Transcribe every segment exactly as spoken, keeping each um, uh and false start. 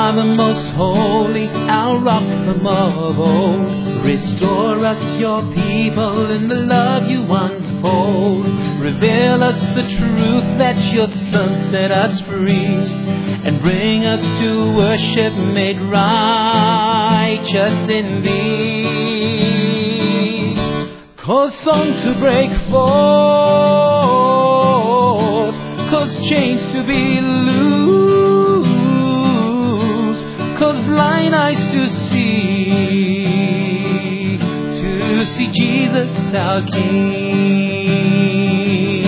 are the most holy, our rock from of old. Restore us, your people, in the love you unfold. Reveal us the truth that your Son set us free, and bring us to worship made righteous in thee. Cause song to break forth, cause chains to be loosed, cause blind eyes to see, to see Jesus our King.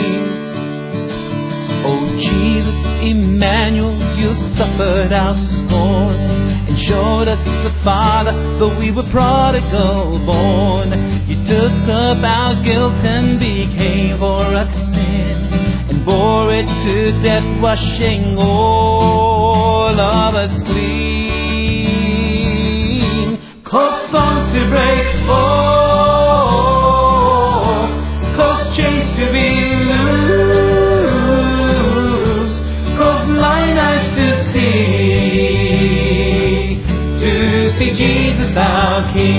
Oh Jesus, Emmanuel, you suffered our scorn, and showed us the Father, though we were prodigal born. You took up our guilt and became for us sin, and bore it to death, washing all of us clean. Cause songs to break forth, cause chains to be loose, cause blind eyes to see, to see Jesus our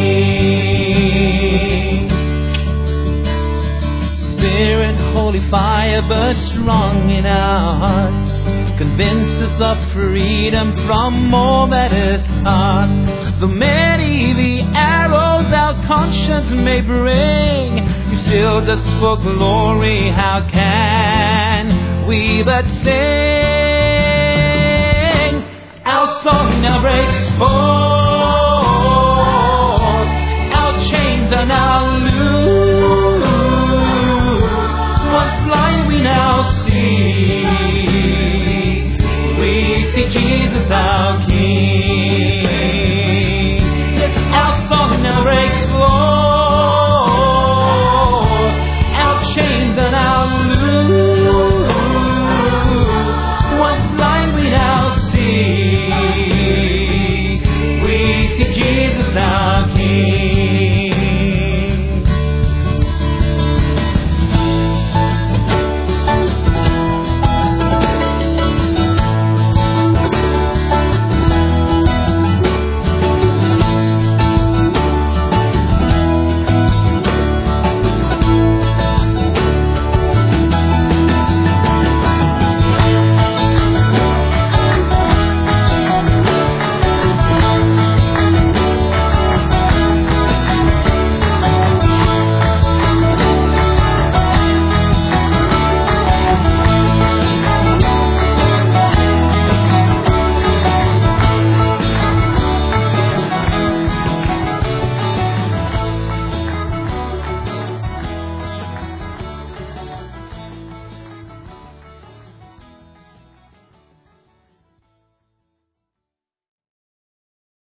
King. Spirit, holy fire, burn strong in our hearts. Convince us of freedom from all that is past. Though many the arrows our conscience may bring, you sealed us for glory. How can we but sing? Our song now breaks forth, our chains are now